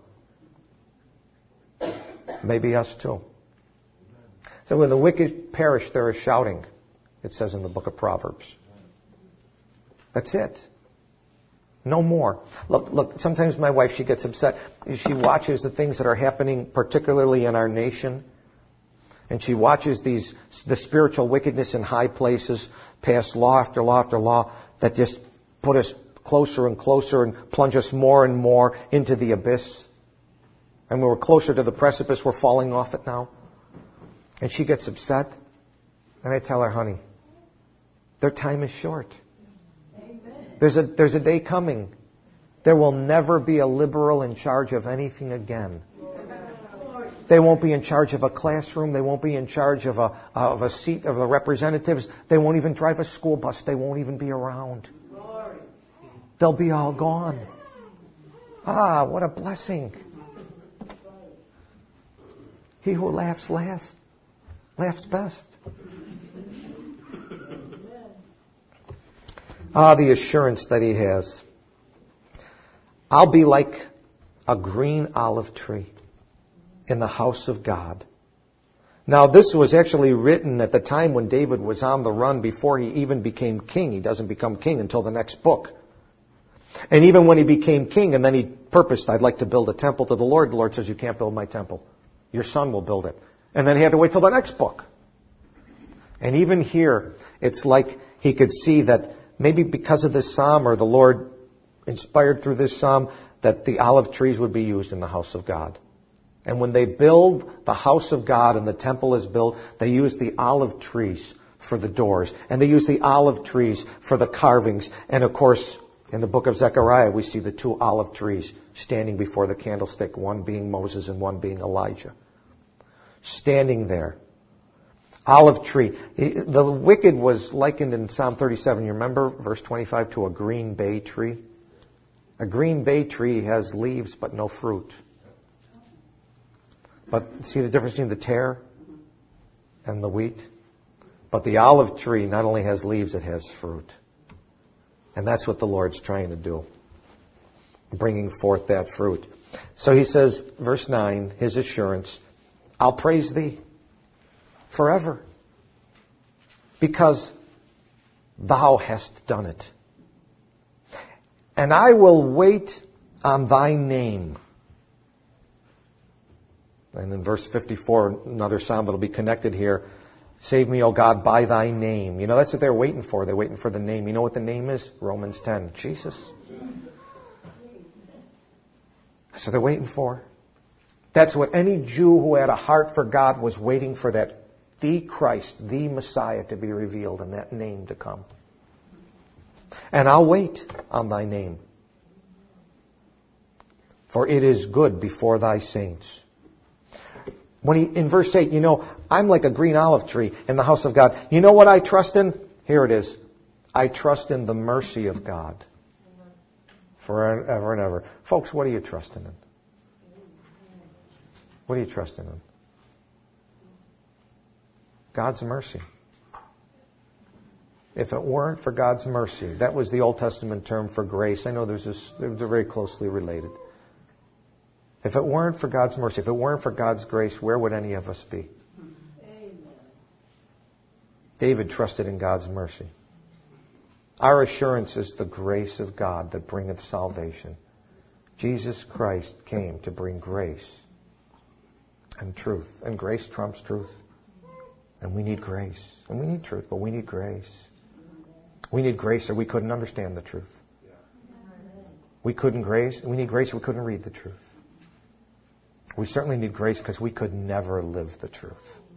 Maybe us too. So when the wicked perish, there is shouting, it says in the book of Proverbs. That's it. No more. Look, look, sometimes my wife, she gets upset. She watches the things that are happening, particularly in our nation. And she watches these, the spiritual wickedness in high places, pass law after law after law, that just put us closer and closer and plunge us more and more into the abyss. And when we're closer to the precipice, we're falling off it now. And she gets upset. And I tell her, honey, their time is short. There's a, there's a day coming. There will never be a liberal in charge of anything again. They won't be in charge of a classroom. They won't be in charge of a, of a seat of the representatives. They won't even drive a school bus. They won't even be around. They'll be all gone. Ah, what a blessing. He who laughs last, laughs best. Ah, the assurance that he has. I'll be like a green olive tree in the house of God. Now, this was actually written at the time when David was on the run before he even became king. He doesn't become king until the next book. And even when he became king, and then he purposed, I'd like to build a temple to the Lord. The Lord says, you can't build my temple. Your son will build it. And then he had to wait till the next book. And even here, it's like he could see that maybe because of this psalm, or the Lord inspired through this psalm, that the olive trees would be used in the house of God. And when they build the house of God and the temple is built, they use the olive trees for the doors. And they use the olive trees for the carvings. And of course, in the book of Zechariah, we see the two olive trees standing before the candlestick, one being Moses and one being Elijah. Standing there. Olive tree. The wicked was likened in Psalm thirty-seven, you remember, verse twenty-five, to a green bay tree. A green bay tree has leaves but no fruit. But see the difference between the tare and the wheat? But the olive tree not only has leaves, it has fruit. And that's what the Lord's trying to do. Bringing forth that fruit. So he says, verse nine, his assurance, I'll praise thee forever, because thou hast done it. And I will wait on thy name. And in verse fifty-four, another psalm that will be connected here, save me, O God, by thy name. You know, that's what they're waiting for. They're waiting for the name. You know what the name is? Romans ten. Jesus. That's what they're waiting for. That's what any Jew who had a heart for God was waiting for, that the Christ, the Messiah to be revealed and that name to come. And I'll wait on thy name, for it is good before thy saints. When he, in verse eight, you know, I'm like a green olive tree in the house of God. You know what I trust in? Here it is. I trust in the mercy of God forever and ever. Folks, what are you trusting in? What are you trusting in? God's mercy. If it weren't for God's mercy, that was the Old Testament term for grace. I know there's this, they're very closely related. If it weren't for God's mercy, if it weren't for God's grace, where would any of us be? Amen. David trusted in God's mercy. Our assurance is the grace of God that bringeth salvation. Jesus Christ came to bring grace and truth. And grace trumps truth. And we need grace. And we need truth, but we need grace. We need grace or we couldn't understand the truth. We couldn't grace. We need grace or we couldn't read the truth. We certainly need grace because we could never live the truth.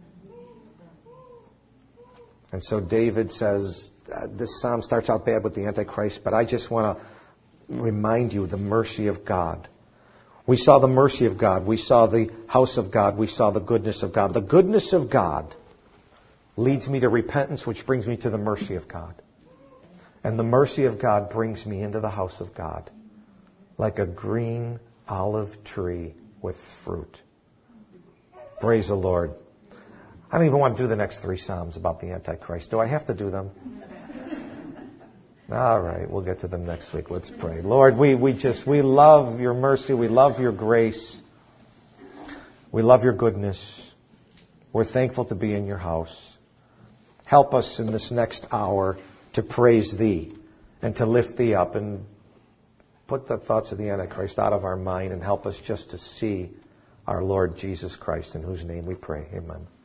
And so David says, uh, this psalm starts out bad with the Antichrist, but I just want to remind you of the mercy of God. We saw the mercy of God. We saw the house of God. We saw the goodness of God. The goodness of God leads me to repentance, which brings me to the mercy of God. And the mercy of God brings me into the house of God like a green olive tree with fruit. Praise the Lord. I don't even want to do the next three Psalms about the Antichrist. Do I have to do them? All right, we'll get to them next week. Let's pray. Lord, we, we just, we love your mercy. We love your grace. We love your goodness. We're thankful to be in your house. Help us in this next hour to praise thee and to lift thee up and put the thoughts of the Antichrist out of our mind and help us just to see our Lord Jesus Christ, in whose name we pray. Amen.